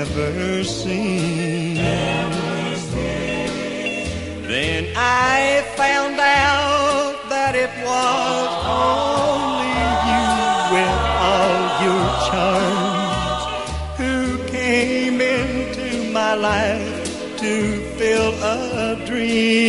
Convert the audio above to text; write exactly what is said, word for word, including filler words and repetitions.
never seen. Then I found out that it was only you with all your charms who came into my life to fill a dream.